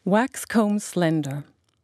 Waxcomb Slender.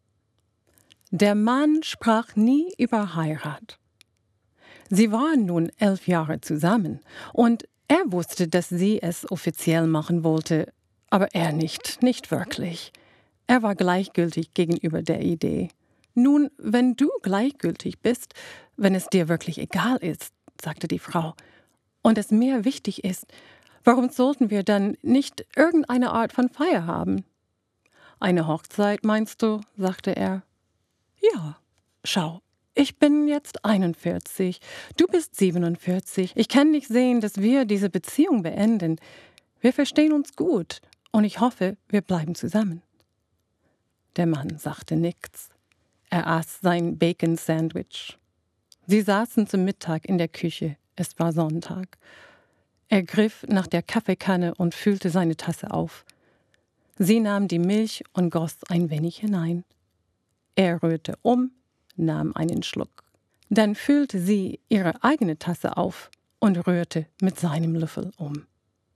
Der Mann sprach nie über Heirat. Sie waren nun 11 Jahre zusammen und er wusste, dass sie es offiziell machen wollte, aber er nicht wirklich. Er war gleichgültig gegenüber der Idee. Nun, wenn du gleichgültig bist, wenn es dir wirklich egal ist, sagte die Frau, und es mir wichtig ist, warum sollten wir dann nicht irgendeine Art von Feier haben? Eine Hochzeit, meinst du? Sagte er. Ja, schau, ich bin jetzt 41, du bist 47. Ich kann nicht sehen, dass wir diese Beziehung beenden. Wir verstehen uns gut und ich hoffe, wir bleiben zusammen. Der Mann sagte nichts. Er aß sein Bacon-Sandwich. Sie saßen zum Mittag in der Küche. Es war Sonntag. Er griff nach der Kaffeekanne und füllte seine Tasse auf. Sie nahm die Milch und goss ein wenig hinein. Er rührte um, nahm einen Schluck. Dann füllte sie ihre eigene Tasse auf und rührte mit seinem Löffel um.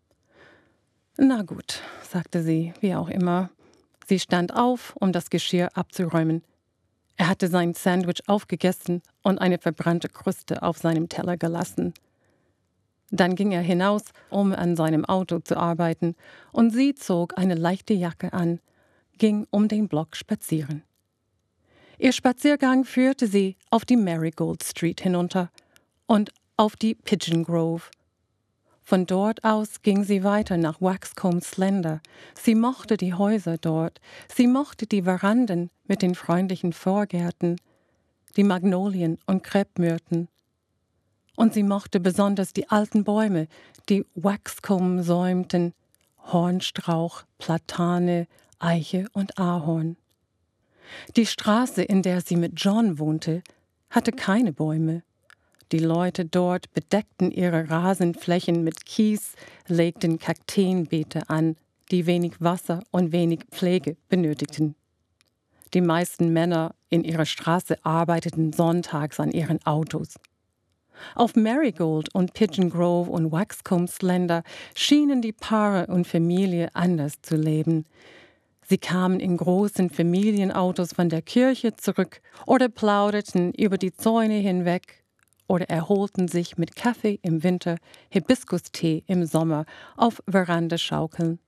»Na gut«, sagte sie, wie auch immer. Sie stand auf, um das Geschirr abzuräumen. Er hatte sein Sandwich aufgegessen und eine verbrannte Kruste auf seinem Teller gelassen. Dann ging er hinaus, um an seinem Auto zu arbeiten, und sie zog eine leichte Jacke an, ging um den Block spazieren. Ihr Spaziergang führte sie auf die Marigold Street hinunter und auf die Pigeon Grove. Von dort aus ging sie weiter nach Waxcomb Slender. Sie mochte die Häuser dort, sie mochte die Veranden mit den freundlichen Vorgärten, die Magnolien und Krebsmyrten. Und sie mochte besonders die alten Bäume, die Waxcomb säumten, Hornstrauch, Platane, Eiche und Ahorn. Die Straße, in der sie mit John wohnte, hatte keine Bäume. Die Leute dort bedeckten ihre Rasenflächen mit Kies, legten Kakteenbeete an, die wenig Wasser und wenig Pflege benötigten. Die meisten Männer in ihrer Straße arbeiteten sonntags an ihren Autos. Auf Marigold und Pigeon Grove und Waxcomb Slender schienen die Paare und Familie anders zu leben. Sie kamen in großen Familienautos von der Kirche zurück oder plauderten über die Zäune hinweg oder erholten sich mit Kaffee im Winter, Hibiskustee im Sommer auf Verandaschaukeln.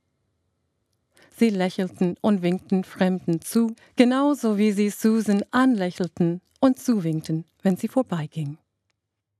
Sie lächelten und winkten Fremden zu, genauso wie sie Susan anlächelten und zuwinkten, wenn sie vorbeiging.